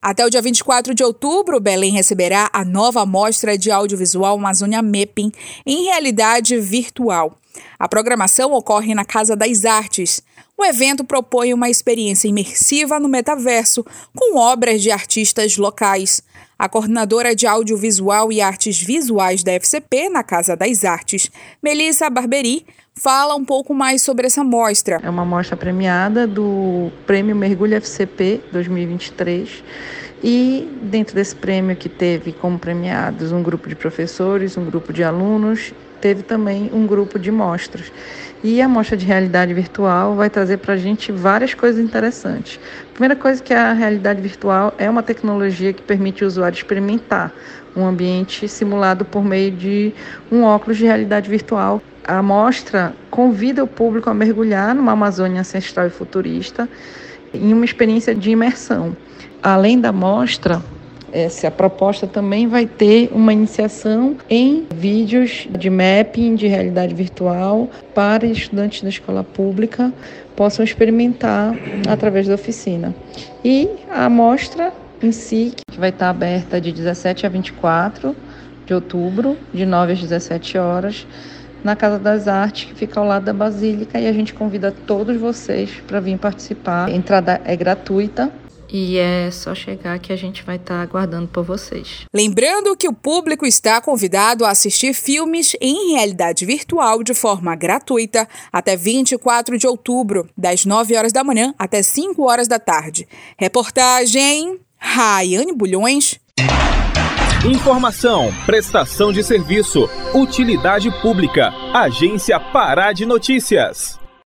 Até o dia 24 de outubro, Belém receberá a nova mostra de audiovisual Amazônia Mapping em realidade virtual. A programação ocorre na Casa das Artes. O evento propõe uma experiência imersiva no metaverso, com obras de artistas locais. A coordenadora de audiovisual e artes visuais da FCP na Casa das Artes, Melissa Barberi, fala um pouco mais sobre essa mostra. É uma mostra premiada do Prêmio Mergulho FCP 2023 e dentro desse prêmio que teve como premiados um grupo de professores, um grupo de alunos, teve também um grupo de mostras. E a mostra de realidade virtual vai trazer para a gente várias coisas interessantes. A primeira coisa é que a realidade virtual é uma tecnologia que permite o usuário experimentar um ambiente simulado por meio de um óculos de realidade virtual. A mostra convida o público a mergulhar numa Amazônia ancestral e futurista em uma experiência de imersão. Além da mostra, essa proposta também vai ter uma iniciação em vídeos de mapping de realidade virtual para estudantes da escola pública possam experimentar através da oficina. E a mostra em si, que vai estar aberta de 17 a 24 de outubro, de 9 às 17 horas, na Casa das Artes, que fica ao lado da Basílica, e a gente convida todos vocês para vir participar. A entrada é gratuita. E é só chegar que a gente vai estar aguardando por vocês. Lembrando que o público está convidado a assistir filmes em realidade virtual de forma gratuita até 24 de outubro, das 9 horas da manhã até 5 horas da tarde. Reportagem Raiane Bulhões. Informação, prestação de serviço, utilidade pública, Agência Pará de Notícias.